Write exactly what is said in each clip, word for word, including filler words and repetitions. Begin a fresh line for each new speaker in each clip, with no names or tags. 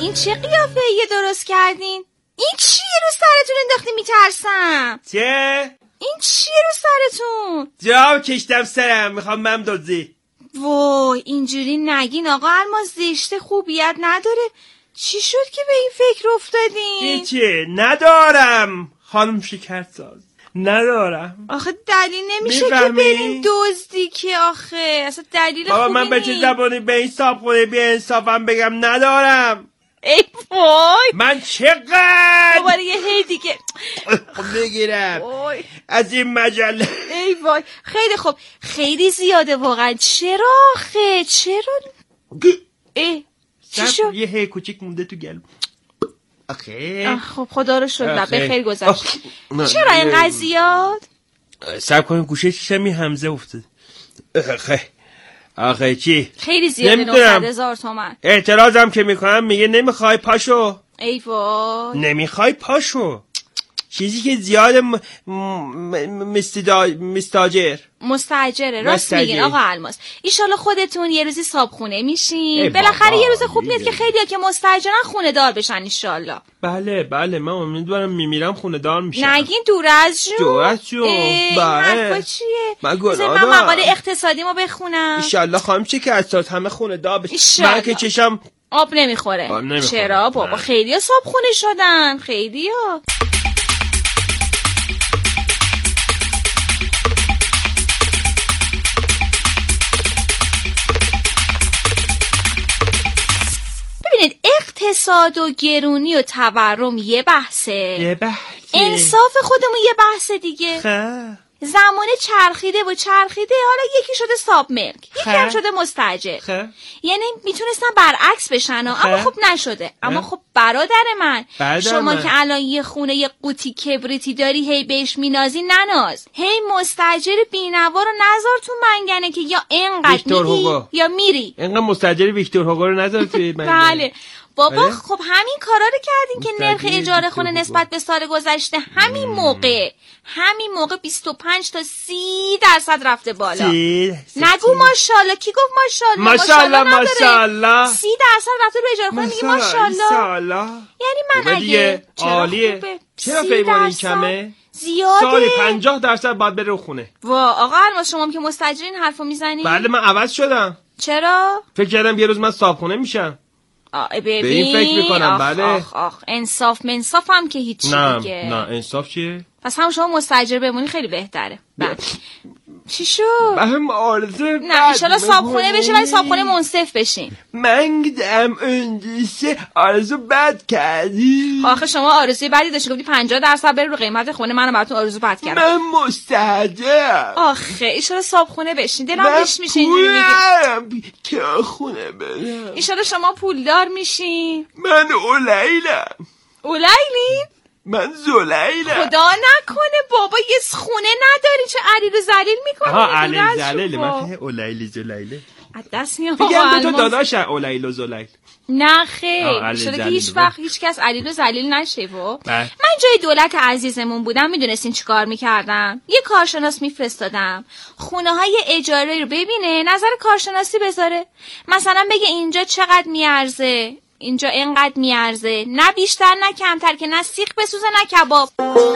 این چه قیافه یه درست کردین؟ این چیه رو سرتون انداختی میترسم؟
چه؟
این چیه رو سرتون؟
جا کشتم سرم میخوام من دوزی.
وای اینجوری نگین آقا الماس، زشته، خوبیت نداره. چی شد که به این فکر افتادین؟
هیچی ندارم خانم شکرساز، ندارم.
آخه دلیل نمیشه که بریم دزدی که آخه اصلا دلیل خوبی نیست.
بابا من به چه زبانی به این صاحب خونه بی انصافم بگم ندارم؟
ای وای
من چقدر
دوباره یه هی دیگه
بگیرم از این مجله.
ای وای خیلی خوب، خیلی زیاده واقعا. چرا آخه چرا؟ ای چی شد؟
یه هی کوچیک مونده تو گلو. آخه
خب خدا رو شکر به خیر گذشت. چرا اینقدر زیاد؟
صبر کنیم گوشه شیشمی همزه افتاد. آخه آخه چی؟
خیلی زیاده. نهصد هزار تومان.
اعتراضم که میکنم میگه نمیخوای پاشو.
ای وای
نمیخوای پاشو. چیزی که زیاد م... م... مستدا... مستاجر
مستاجره. راست میگین آقا الماس. ایشالا خودتون یه روزی صابخونه میشین. بالاخره یه روز خوب میاد که خیلیا که مستاجرن خونه دار بشن ایشالا.
بله بله من امیدوارم میمیرم خونه دار میشم.
نگین دور از جون.
دور از جون.
این حرفا چیه؟
من گناه
من مقاله اقتصادیمو بخونم.
ایشالا خواهم چه که اساس همه خونه دار بشن. من که چشم
آب نمیخوره.
آب نمیخوره.
چرا بابا خیلیا صابخونه شدن. خیلیا. اقتصاد و گرونی و تورم یه بحثه،
یه بحثه.
انصاف خودمون یه بحثه دیگه.
خب
زمانه چرخیده و چرخیده، حالا یکی شده صاب ملک، یکی هم شده مستاجر.
خب
یعنی میتونستن برعکس بشن اما خب نشده. اما خب برادر من
برادر
شما
من.
که الان یه خونه یه قوطی کبریتی داری هی بهش مینازی نناز. هی مستاجر بی‌نوا رو نذار تو منگنه که یا اینقدر میدی یا میری.
اینقدر مستاجر ویکتور هوگو رو نذار توی منگنه.
بله بابا بله؟ خب همین کارا رو کردین که نرخ اجاره خونه نسبت به سال گذشته همین موقع همین موقع بیست و پنج تا سی درصد رفته بالا.
سی
نگو ماشاءالله. کی گفت ماشاءالله؟
ماشاءالله ماشاءالله
سی درصد رفته رو اجاره خونه میگی ماشاءالله. یعنی من اگه
عالیه چرا فیوان این کمه؟
زیاده.
سالی پنجاه درصد باید بره رو خونه.
وا آقا الماس شما که مستاجرین حرفو میزنی؟
بله من عوض شدم.
چرا؟
فکر کردم یه روز من صابخونه میشم.
ببین
به این فکر میکنم.
آخ
بله
آخ آخ انصاف منصاف هم که هیچی
نه
دیگه.
نه انصاف چیه؟
پس هم شما مستاجر بمونی خیلی بهتره. بله چی شد؟
من آرزو
نه ایشالا صابخونه بشه ولی صابخونه منصف بشین.
من گدم اندیشه آرزو بد کردی.
آخه شما آرزوی بدی داشتی گفتی پنجاه درصد بره رو قیمت خونه، منم براتون آرزو بد کردم.
من مستاجرم.
آخه ایشالا صابخونه بشین. دلم بهش میشه اینجوری میگی
که خونه برم.
ایشالا شما پولدار میشین.
من اولیلم.
اولیلین؟
من زلیلم.
خدا نکنه بابا یه خونه نداری چه علیل و زلیل میکنی؟
ها علیل زلیل من که اولیل زلیله
دست میام
بگم تو داداش اولیل و زلیل.
نه خیر شده که هیچ وقت هیچ کس علیل و زلیل نشه. و من جای دولت عزیزمون بودم میدونستین چی کار میکردم؟ یه کارشناس میفرستادم خونه های اجاره رو ببینه، نظر کارشناسی بذاره، مثلا بگه اینجا چقدر میارزه، اینجا اینقدر میارزه، نه بیشتر نه کمتر که نه سیخ بسوزه نه کباب.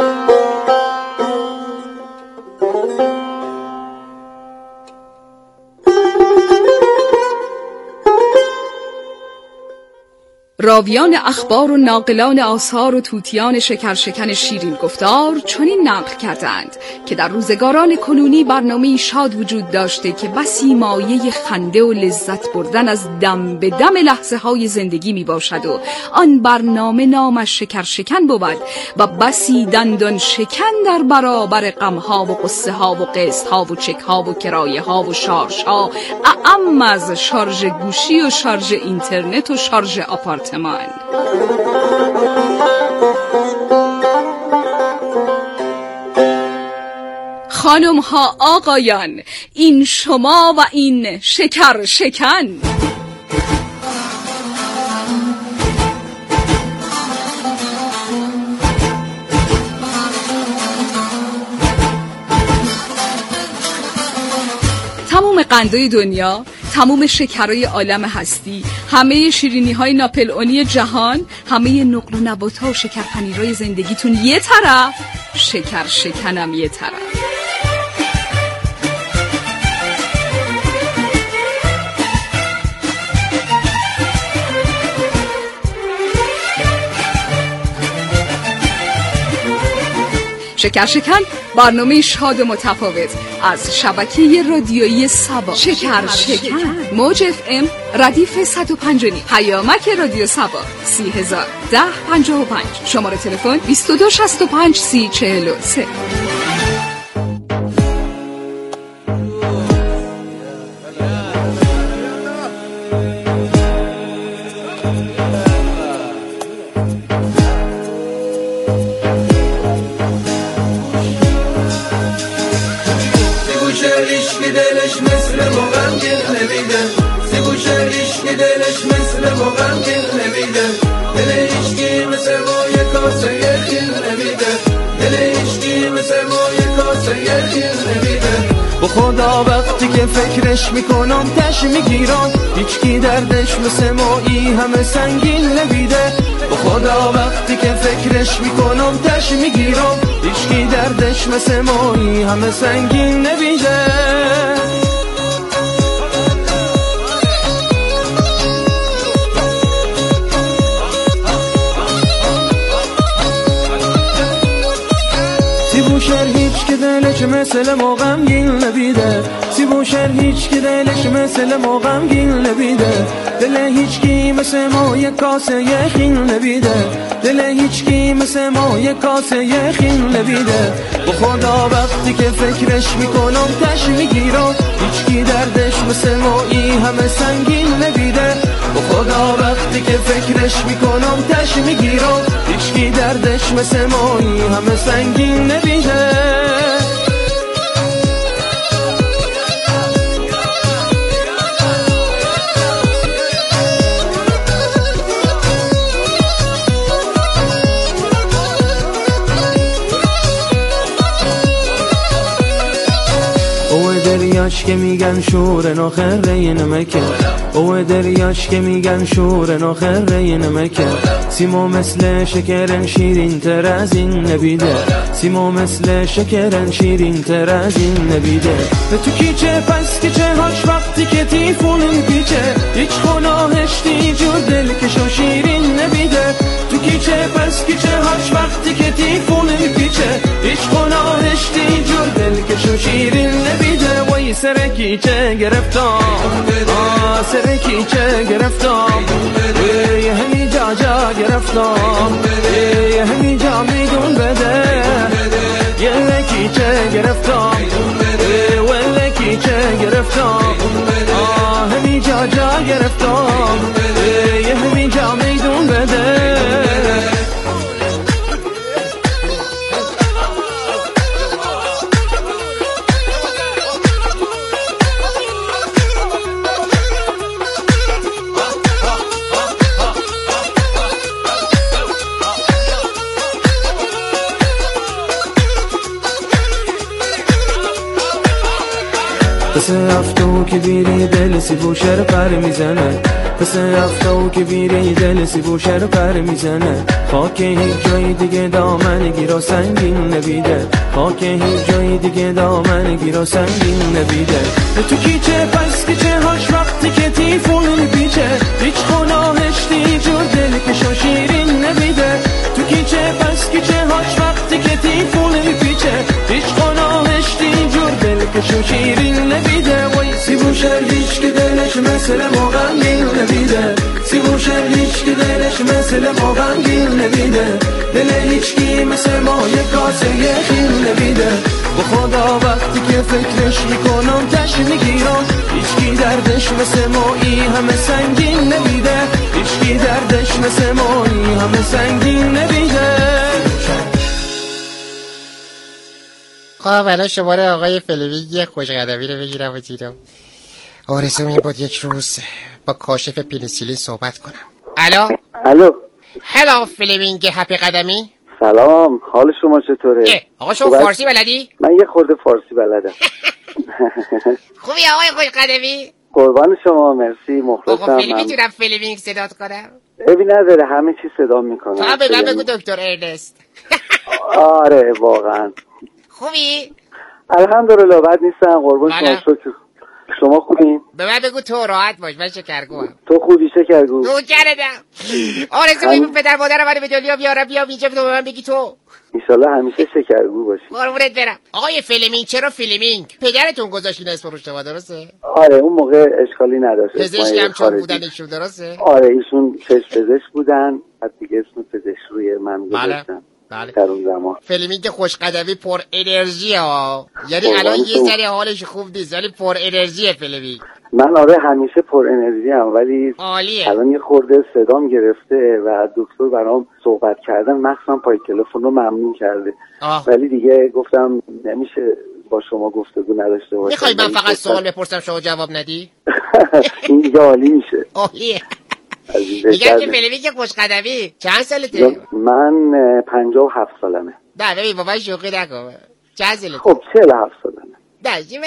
راویان اخبار و ناقلان آثار و توتیان شکرشکن شیرین گفتار چنین نقل کردند که در روزگاران کنونی برنامه‌ای شاد وجود داشته که بسی مایه خنده و لذت بردن از دم به دم لحظه های زندگی می باشد و آن برنامه نامش شکرشکن بود و بسی دندان شکن در برابر غمها و قصه ها و قسط ها و چک ها و کرایه ها و شارژ ها، اعم از شارژ گوشی و شارژ اینترنت و شارژ آپارتمان. خانم ها آقایان، این شما و این شکر شکن. تمام قندای دنیا تمام شکرهای عالم هستی، همه شیرینی‌های ناپلئونی جهان، همه نقل و نبات‌ها و شکرپنیرهای زندگیتون یه طرف، شکر شکنم یه طرف. شکر شکن، برنامه شاد و متفاوت از شبکه رادیویی سبا. شکر شکن موج اف ام ردیف صد و پنج و نیم، پیامک رادیو سبا سی هزار ده پنجاه و پنج، شماره تلفن بیست و دو شصت و پنج سی چهل و سه.
خدا وقتی که فکرش میکنم تش میگیرم، هیچکی دردش مثل مایی همه سنگین نبیده. به خدا وقتی که فکرش میکنم تش میگیرم، هیچکی دردش مثل مایی همه سنگین نبیده. سیبوشر هیچ که دلش مثل ما غمگین نبیده، سیبوشر هیچ که دلش مثل ما غمگین نبیده. دل هیچ کی مثل ما یک کاسه یخین نبیده، دل هیچ کی مثل ما یک کاسه یخین نبیده. به خدا وقتی که فکرش میکنم تش میگیرم، هیچ کی دردش مثل مایی همه سنگین نبیده. به خدا وقتی که فکرش میکنم تش میگیرم، هیچ کی دردش مثل مایی همه سنگین نبیده. دریاش که میگن شور ناخره نمکه، او دریاش که میگن شور ناخره نمکه. سیما مثل شکرن شیرین تر از این نبیده، سیما مثل شکرن شیرین تر از این نبیده. به تو کیچه پس کیچه هاش وقتی که تیفون پیچه، هیچ خناهش دی جور دل کشو شیرین نبیده. تو کیچه پس کیچه هاش وقتی که تیفون پیچه، هیچ خناهش دی جور دل کشو شیرین نبیده. وای سرکی چه گرفتم، آه سرکی چه گرفتم، یه همی جا جا گرفتم، یه همی جا میدون بده. یه لکی چه گرفتم، و لکی چه گرفتم، آه همی جا جا گرفتم، یه همی جا میدون بده. پس هفتو که بیری دل سیبوشر پر میزنه، پس هفتو که بیری دل سیبوشر پر میزنه. خاک هیچ جای دیگه دامن گیرا سنگین نبیده، خاک هیچ جای دیگه دامن گیرا سنگین نبیده. تو کیچه پس کیچه هاش وقتی که تیفون پیچه، هیچ خناهش دی جور دل کشو شیرین نبیده. تو کیچه پس کیچه هاش وقتی که تیفون پیچه، هیچ خناهش دی جور دل کشو شیرین نبیده. وای سیبوشر هیچ که دلش مثل ما غمگین نبیده، سیبوشر هیچ که دلش مثل ما غمگین نبیده. دل هیچ کی مثل ما یک کاسه یخین نبیده. به خدا وقتی که فکرش میکنم تش میگیرم، هیچ کی دردش مثل مایی همه سنگین نبیده، هیچ کی دردش مثل مایی همه سنگین نبیده.
خب الان شماره آقای فلوینگ خوشقدمی رو بگیرم و دیدم آرزو این بود یک روز با کاشف پنیسیلین صحبت کنم. الو
الو
هلو فلوینگ هپی قدمی.
سلام، حال شما چطوره؟
آقا شما فارسی بلدی؟
من یه خورده فارسی بلدم.
خوبی آقای خوشقدمی؟
قربان شما، مرسی، مخلصم.
آقا فیلمی میتونم فیلمینگ صدات کنم؟
ابی نداره، همه چی صدا میکنم.
تا به من بگو دکتر ارنست.
آره واقعا.
خوبی؟
الحمدلله، بد نیستم قربان شما. شکر. شما خوبین؟
به من بگو تو راحت باش، من شکرگوام.
تو خوبی شکرگو؟
تو کردم. آرزو این پدر مادر منو به دنیا بیارم، بیام اینجا تو به من بگی تو.
انشالله همیشه شکرگو باشی.
قربونت برم. آقای فیلمینگ، چرا فیلمینگ؟ پدرتون گذاشت این اسم روش، درسته؟
آره اون موقع اشکالی نداشت.
پزشک هم چون بودن ایشون، درسته؟
آره ایشون چشم پزشک بودن، بعد دیگه اسم پزشک روی من گذاشتن.
بله.
در اون زمان
فیلمینگ خوشقدمی پر انرژی ها، یعنی الان یه ذره حالش خوب نیست ولی پر انرژیه فیلمینگ.
من آره همیشه پر انرژی ام، ولی
عالیه.
الان یه خورده صدام گرفته و دکتر برام صحبت کردن مخصوصا پای تلفن رو ممنوع کرده.
آه.
ولی دیگه گفتم نمیشه با شما گفتگو نداشته باشم.
میخوای من فقط سوال بپرسم شما جواب ندی؟
این دیگه عالی میشه.
عالیه. میگم که فیلمینگ خوشقدمی چند سالته؟
من پنجاه و هفت سالمه.
نه ببین بابا شوخی نکن. چند سالته؟
خب چهل و هفت سالمه.
نه چی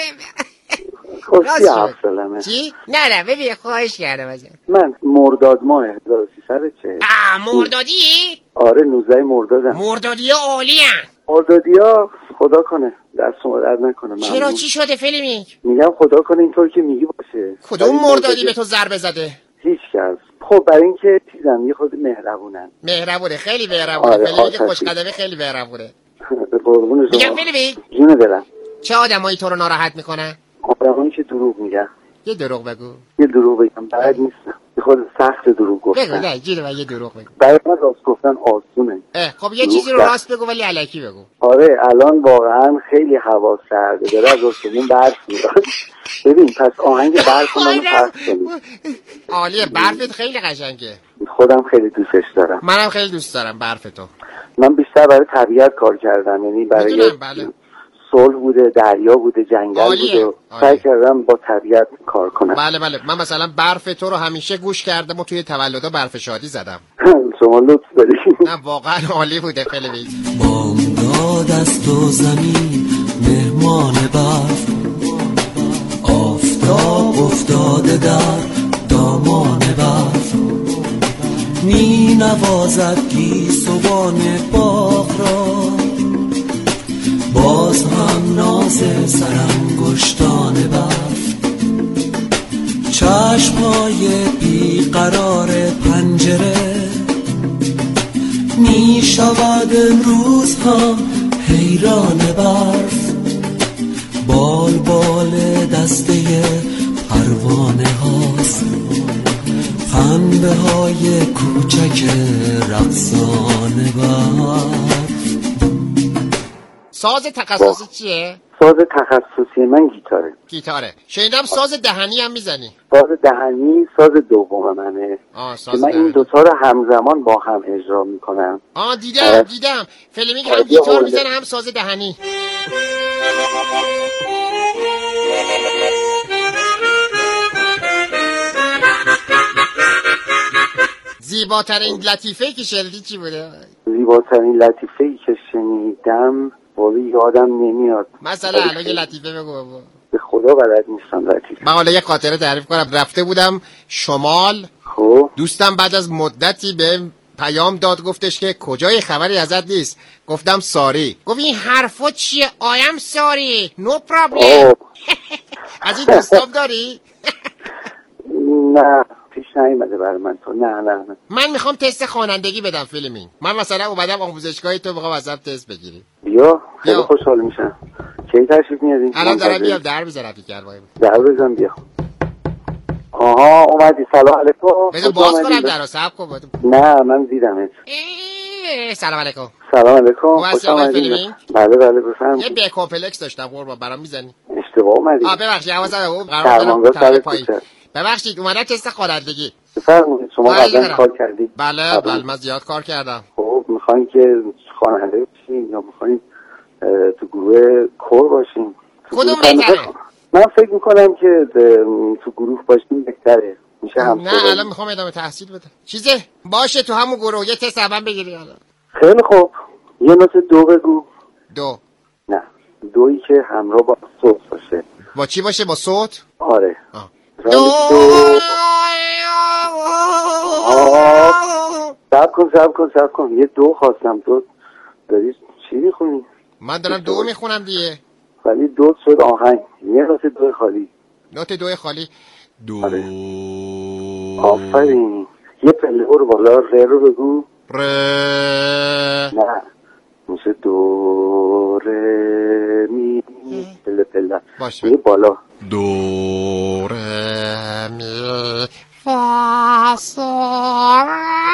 خب سی و هفت سالمه.
چی؟ نه نه ببین خواهش کردم ازت.
من مرداد ماه هزار و سیصد و چهل.
آه مردادی؟
آره نوزده مردادم.
مردادی ها عالی هم.
مردادی ها خدا کنه دست شما درد نکنه.
چرا چی شده فیلمینگ؟
میگم خدا کنه اینطور که میگی باشه.
کدوم مردادی به تو ضربه زده؟
هیچ کس. خب برای اینکه چیزم یه خود مهربونن.
مهربونه، خیلی مهربونه.
آره
فیلمینگ خوشقدمی خیلی مهربونه.
قربون شما.
میگم فیلمینگ
جون دلم.
چه آدمایی تو رو ناراحت میکنن؟
آدمایی که دروغ میگن.
یه دروغ بگو.
یه دروغ بگم بلد نیستم. یه خود سخت دروغ گفتن.
بگو نه جیره من یه دروغ بگو.
برای من راست گفتن آسونه.
خب یه چیزی رو راست بگو ولی الکی بگو.
آره الان واقعا خیلی هوا سرده، داره از آسمون برف میاد. ببین پس آهنگ برف منو پخش کنید.
عالیه، برفت خیلی قشنگه.
خودم خیلی دوستش دارم.
منم خیلی دوست دارم برف تو.
من بیشتر برای طبیعت کار کردم، یعنی برای
بله.
صلح بوده، دریا بوده، جنگل بوده، سعی کردم با طبیعت کار کنم.
بله بله، من مثلا برف تو رو همیشه گوش کردم و توی تولد برف شادی زدم.
شما لطف دارید.
نه واقعا عالی بوده فیلمینگ.
بامداد از تو زمین مهمان برف، آفتاب افتاده در دامان برف، می نوازد گیسوان باغ را، باز هم ناز سرانگشتان برف، چشمهای بیقرار پنجره می شود امروز هم حیران برف، بال بال دسته پروانه هاست، پنبه های کوچک رقصان برف.
ساز تخصصی چیه؟
ساز تخصصی من گیتاره.
گیتاره. شنیدم ساز دهنی هم میزنی.
ساز دهنی ساز دوم منه.
آه
که من این دوتا رو همزمان با هم اجرا میکنم.
آه دیدم دیدم. فیلمینگ هم گیتار میزنه هم ساز دهنی. زیباترین لطیفه‌ای که شنیدی چی بوده؟
زیباترین لطیفه‌ای که شنیدم ولی یادم نمیاد.
مثلا الان یه لطیفه بگو بابا.
به خدا بلد نیستم لطیفه.
من حالا یه خاطره تعریف کنم. رفته بودم شمال.
خب
دوستم بعد از مدتی به پیام داد، گفتش که کجای خبری ازت نیست. گفتم ساری. گفت این حرفا چیه؟ آیم ساری نو پرابلم. از این دوستام داری؟
نه پیش نیومده برای من تو. نه نه نه.
من میخوام تست خوانندگی بدم فیلمینگ. من مثلا اومدم آموزشگاهی تو میخوام ازم تست بگیری.
بیا خیلی خوشحال میشم. کی تشریف میاری؟
الان دارم میام در میذارم پیکر وای.
در بزن بیا. آها اومدی. سلام علیکم.
بذار باز کنم درو صبر کن.
نه من دیدمت.
سلام علیکم.
سلام علیکم.
خوش اومدید.
بله بله بفرمایید.
یه بی کامپلکس داشتم قربان برام میزنی.
اشتباه اومدی.
آ ببخشید حواسم بود. قرار دادم پایین. ببخشید اومدم تست خوانندگی.
بفرمایید. شما قبلا کار کردید؟
بله بله من زیاد کار کردم.
خب میخواین که خواننده بشین یا میخواین تو گروه کور باشین؟
کدوم بهتره؟
من فکر میکنم که تو گروه باشین بهتره. میشه هم.
نه الان میخوام ادامه تحصیل بدم. چیزه باشه تو همون گروه یه تست اول بگیری الان.
خیلی خوب. یه نوت دو بگو.
دو.
نه دویی که همراه با صوت باشه.
با چی باشه؟ با صوت؟
آره.
آه.
سب کن سب کن سب کن یه دو خواستم. تو داری چی میخونی؟
من دارم دو میخونم دیگه.
ولی دو شد آهنگ. یه نوت دو خالی.
نوت دو خالی. دو.
آفرین. یه پله برو بالا. ر رو بگو.
ر.
نه موسه دو ر می پله پله.
باشه.
یه بالا.
دو ر می فا صل.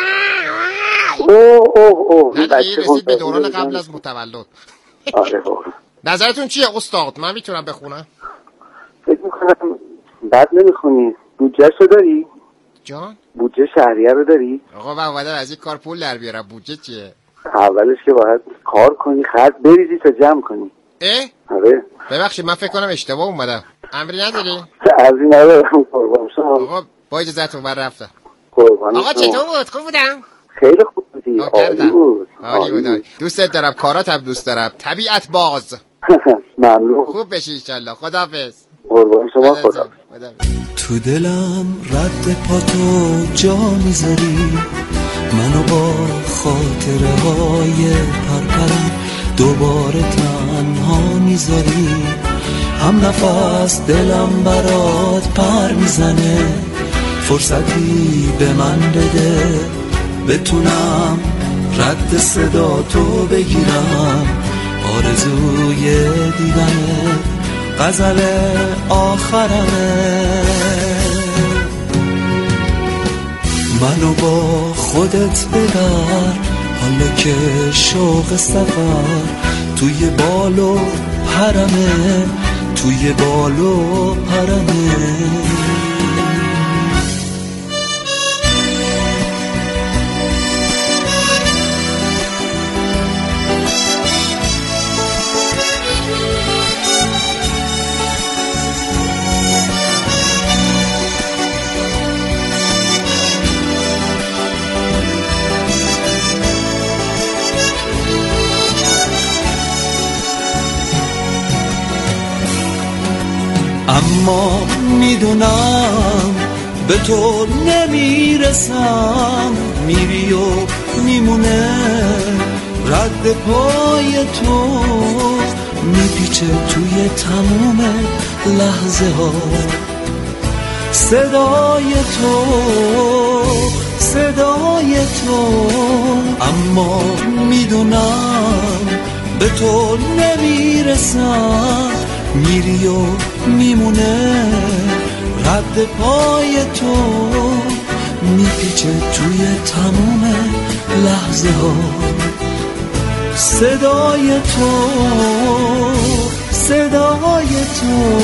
اوه اوه اوه.
نه دیگه رسید به دوران قبل از متولد.
آره
نظرتون چیه استاد؟ من میتونم بخونم؟
فکر میکنم بد نمیخونی. بودجه شو داری؟
جان؟
بودجه شهریه رو داری؟
آقا من اومدم از این کار پول در بیارم. بودجه چیه؟
اولش که باید کار کنی، خرج بریزی تا جمع کنی.
اه؟
آره
ببخشید من فکر کنم اشتباه اومدم. امری نداری؟
از این ندارم قربان شما.
آقا با اجازهتون من رفتم.
قربان
آقا چطور بود؟ خوب بودم؟
خیلی خوب بودی. عالی بود.
عالی بود. دوستت دارم، کارات هم دوست دارم. طبیعت باز.
ممنون.
خوب بشی انشالله. خداحافظ.
قربان شما. خدا.
تو دلم رد پا تو جا میذاری، منو با خاطره های پرپرم دوباره تنها میذاری. هم نفس دلم برات پر میزنه، فرصتی به من بده بتونم رد صدا تو بگیرم. آرزوی دیدن غزل آخرمه. منو با خودت ببر حالا که شوق سفر توی بالو پرمه، توی بالو پرمه. اما میدونم به تو نمیرسم، میری و میمونه رد پای تو، میپیچه توی تموم لحظه ها صدای تو صدای تو. اما میدونم به تو نمیرسم، میری و میمونه رد پای تو، میپیچه توی تموم لحظه ها صدای تو صدای تو.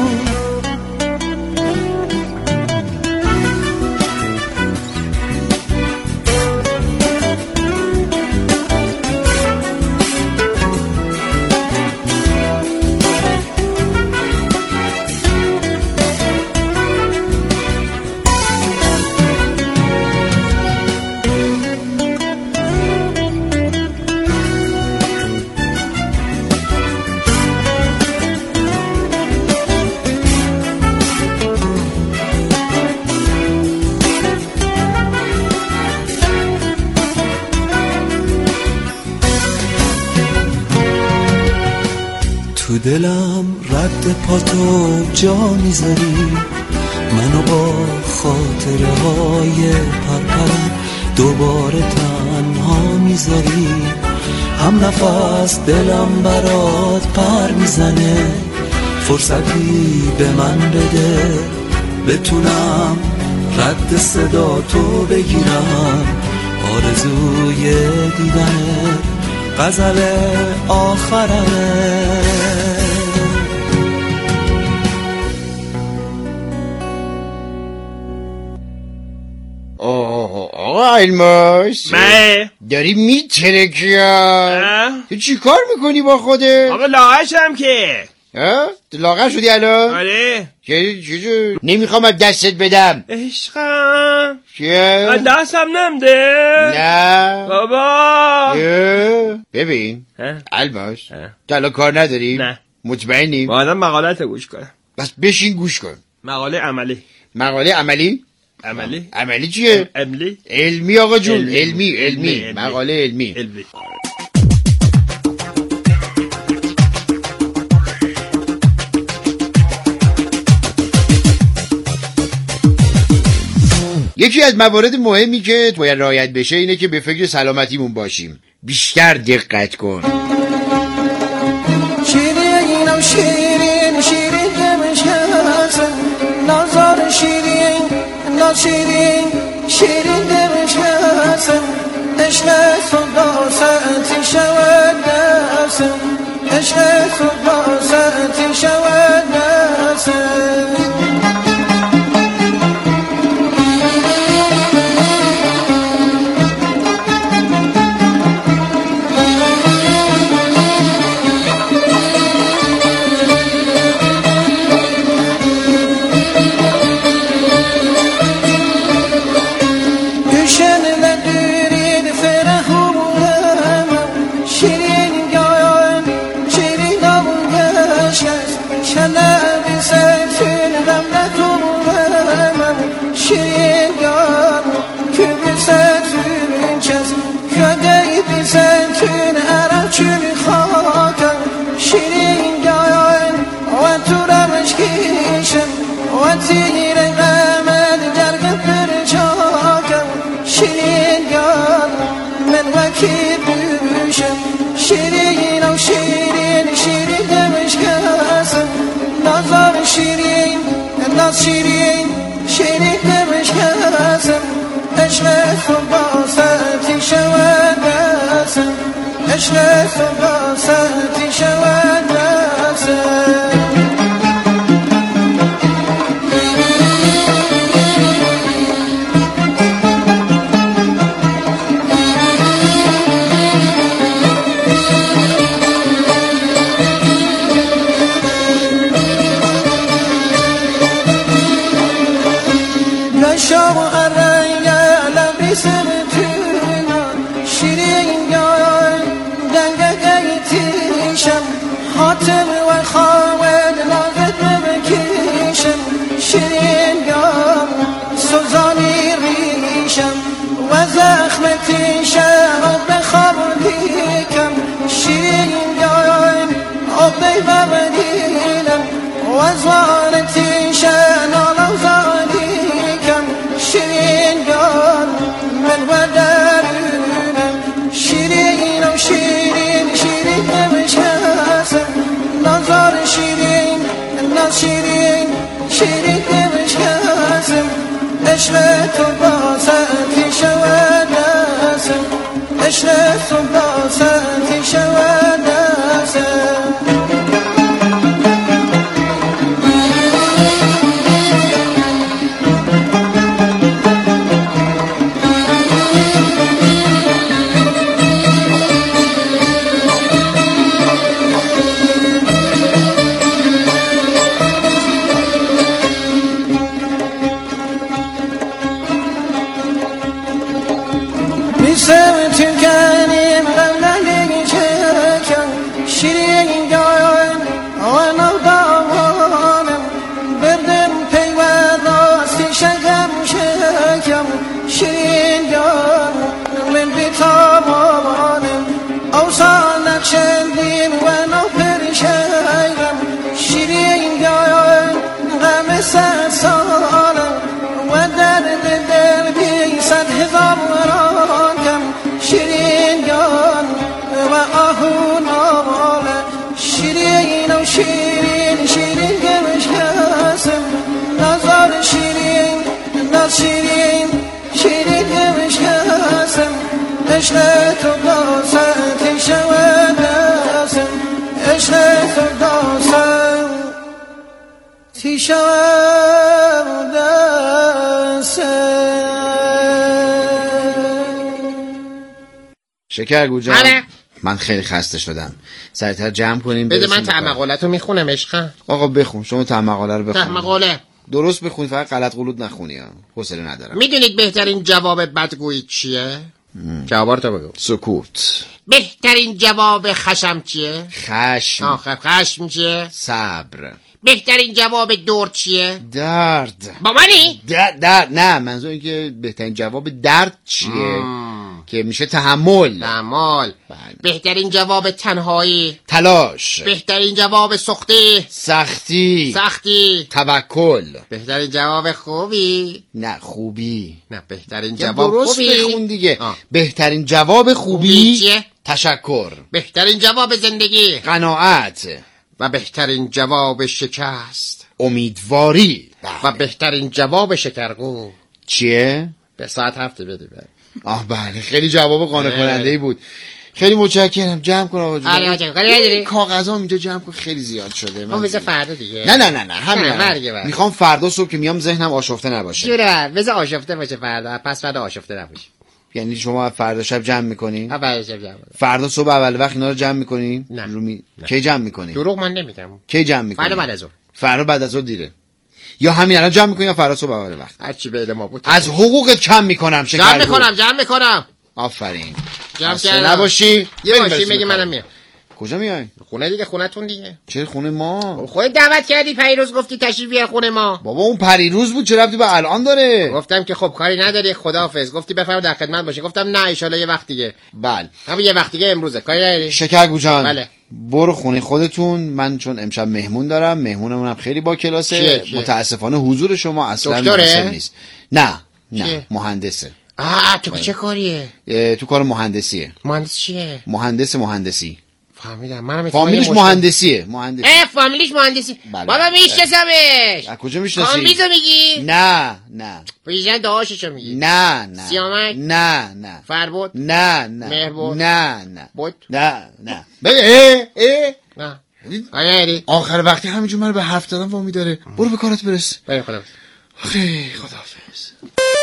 تو دلم رد پا تو جا میذاری، منو با خاطره های پرپرم دوباره تنها میذاری. هم نفس دلم برات پر میزنه، فرصتی به من بده بتونم رد صدا تو بگیرم. آرزوی دیدن غزل آخرمه.
آقا الماس
مه
داری میترکی ها؟ تو چی کار میکنی با خودت؟
آقا لاغشم که
ها؟ تو لاغر شدی الان؟
آره.
چه چه نمیخوام از دستت بدم
عشقم.
چیه؟
من دستم نمده.
نه
بابا.
ببین الماس تو الان کار نداری؟
نه.
مطمئنی؟
با آدم مقالت گوش کنم.
بس بشین گوش کن.
مقاله عملی.
مقاله عملی؟
عملی؟
عملی چیه؟
عملی؟
علمی آقا جون. علمی علمی,
علمی.
علمی. مقاله علمی,
علمی.
یکی از موارد مهمی که باید رعایت بشه اینه که به فکر سلامتیمون باشیم. بیشتر دقت کن.
شیرین و شیرین شیرین دمش هستن نازار شیرین ناز شیرین شیرین دمش هستن عشق صدا ساعتی شود نسن عشق صدا ساعتی شود نسن شیرین و شیرین شیرین دمش هستن نازار شیرین ناز شیرین شیرین دمش هستن عشق صبح ساعتی شود نسن عشق صبح ساعتی شود نسن وزوانتي شان وزانيكم شيرين قال من ودارنا شيرين وشيرين شيرين مش هاسم نظر شيرين الناس شيرين شيرين مش هاسم اشرت وباساتي شواد ناسم اشرت وباساتي شواد ناسم شیرین شیرین گمش هستم نظر شیرین ناز شیرین شیرین گمش هستم عشق تو داستان شود هستم عشق تو داستان شود هستم
شکرگو جان من خیلی خسته شدم. سریعتر جمع کنیم.
بده من ته مقاله‌تو میخونم عشقم.
آقا بخون. شما ته مقاله رو بخون.
ته مقاله
درست بخون، فقط غلط غلط نخونی ها. حوصله ندارم.
میدونید بهترین جواب بدگویی چیه؟ جوابارو بگو.
سکوت.
بهترین جواب خشم چیه؟
خشم.
آخه خشم چیه؟
صبر.
بهترین جواب درد چیه؟
درد.
با منی؟
درد, درد. نه منظور این که بهترین جواب درد چیه؟ مم. که میشه تحمل.
تحمل. بهترین جواب تنهایی.
تلاش.
بهترین جواب سختی.
سختی.
سختی.
توکل.
بهترین جواب خوبی.
نه خوبی.
نه بهترین جواب خوبی.
درست بخون دیگه. آه. بهترین جواب خوبی
چیه؟
تشکر.
بهترین جواب زندگی
قناعت.
و بهترین جواب شکست
امیدواری.
و بهترین جواب شکرگو
چیه؟
به ساعت هفته بده بره.
آه بله خیلی جواب قانع کننده ای بود. خیلی متشکرم. جمع کن آقا جون.
آره جمع کن.
کاغذام اینجا جمع کن خیلی زیاد شده.
من بذار فردا دیگه.
نه نه نه نه همین. میخوام فردا صبح که میام ذهنم آشفته نباشه.
جوره بذار آشفته باشه فردا. پس فردا آشفته نباشه.
یعنی شما فردا شب جمع میکنین؟
فردا شب جمع.
فردا صبح اول وقت اینا رو جمع میکنین؟
نه.
رومی... کی جمع میکنین؟
دروغ من نمیگم.
کی جمع میکنین؟
فردا بعد از ظهر.
فردا بعد از ظهر دیره. یا همین الان جمع میکنین یا فردا صبح اول وقت؟
هر چی بده ما بود.
از حقوقت کم میکنم شکر.
جمع میکنم جمع میکنم.
آفرین.
جمع کردم.
نباشی؟
یه باشی میگی منم میام.
کجا میای؟
خونه دیگه، خونتون دیگه.
چه خونه ما؟
خودت دعوت کردی پیروز گفتی تشریف بیار خونه ما.
بابا اون پریروز بود چه ربطی به الان داره؟
گفتم که خب کاری نداری خداحافظ. گفتی بفرما در خدمت باشی. گفتم نه ان شاءالله یه وقت دیگه.
بله.
همین یه وقت دیگه امروزه. کاری نداری؟
شکرگو جان.
بله.
برو خونه خودتون. من چون امشب مهمون دارم، مهمونمونم خیلی با کلاسه.
کیه؟ کیه؟
متاسفانه حضور شما اصلا
مناسب
نیست. نه نه
کیه؟
مهندسه.
آه تو چه کاریه؟
تو کار مهندسیه.
مهندس چیه؟
مهندس مهندسی.
فهمیدم. منم
فامیلیش مهندسیه. مهندسی.
اه فامیلیش مهندسی.
بله.
بابا میشناسمش.
از کجا میشناسی؟
کامبیزو میگی؟
نه نه.
بیژن داششو میگی؟
نه نه.
سیامک؟
نه نه.
فربود؟
نه نه.
مهربود؟
نه نه.
بود؟
نه نه. ببین اه اه
نه. آره
آخر وقتی همینجور من به حرف دادم وامی داره. برو به کارت برس.
بریم خدا.
خیلی خداحافظ.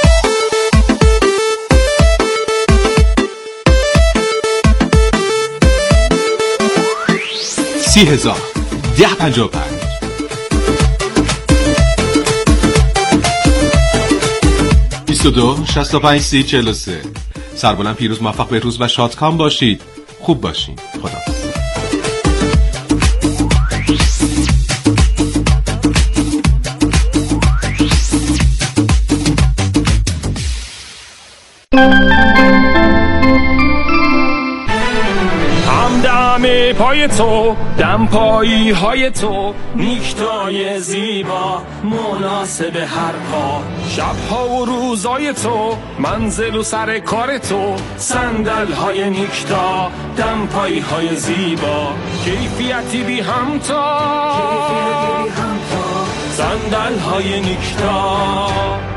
سی هزار ده پنجاه و پنج بیست و دو شصت و پنج سی چهل و سه. سربلند پیروز موفق به روز و شادکام باشید. خوب باشید. خدا.
همدم پای تو، دم پایی های تو، نیکتای زیبا مناسب هر پا، شبها و روزای تو، منزل و سر کار تو، صندل های نیکتا، دم پایی های زیبا، کیفیتی بی همتا، صندل های نیکتا.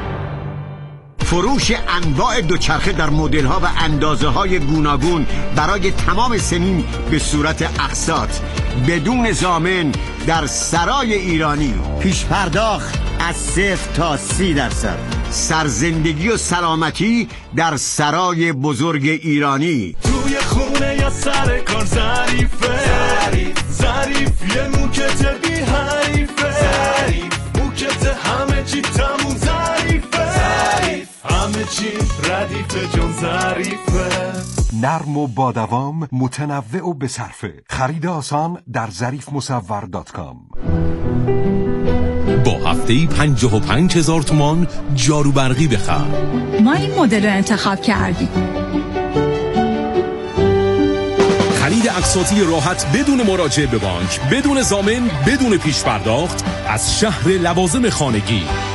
فروش انواع دوچرخه در مدل ها و اندازه های گوناگون برای تمام سنین به صورت اقساط بدون ضامن در سرای ایرانی. پیش پرداخت از صفر تا سی درصد. سرزندگی و سلامتی در سرای بزرگ ایرانی.
توی خونه یا سر کار ظریفه، ظریف یه موکت بی حریفه، ظریف موکت همه چی تموم ظریفه، همه چی ردیفه جون ظریفه.
نرم و با دوام، متنوع و بصرفه. خرید آسان در ظریف مصور دات کام.
با هفته‌ای پنجاه و پنج هزار تومان جارو برقی بخر.
ما این مدل رو انتخاب کردیم.
خرید اقساطی راحت بدون مراجعه به بانک، بدون ضامن، بدون پیش پرداخت از شهر لوازم خانگی.